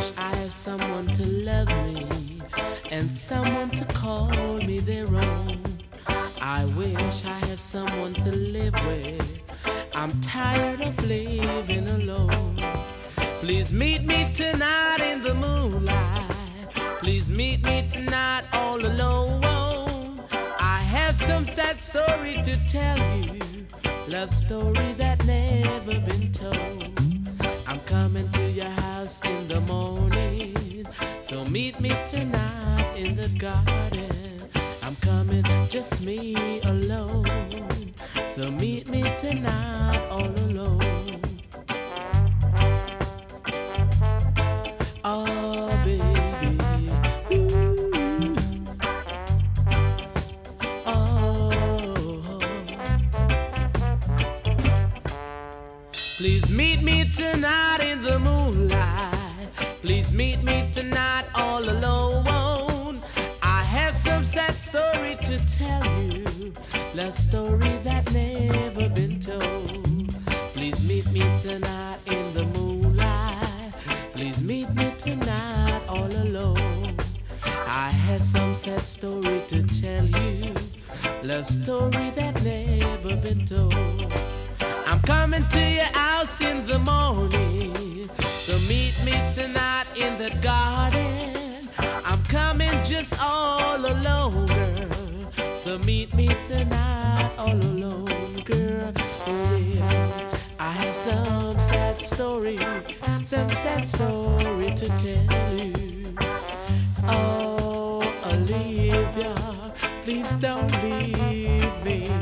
wish I have someone to love me and someone to call me their own. I wish I have someone to live with. I'm tired of living alone. Please meet me tonight in the moonlight. Please meet me tonight all alone. I have some sad story to tell you, love story that never been told. I'm coming to your house in the morning, so meet me tonight in the garden. I'm coming, just me alone, so meet me tonight all alone. Oh baby, ooh. Oh, please meet me tonight in the moonlight. Please meet me tonight all alone. I have some sad story to tell you, love story that never been told. Please meet me tonight in the moonlight. Please meet me tonight all alone. I have some sad story to tell you, love story that never been told. I'm coming to your house in the morning, so meet me tonight in the garden. I'm coming just all alone, girl, so meet me tonight all alone, girl. Oh yeah, I have some sad story to tell you. Oh, Olivia, please don't leave me.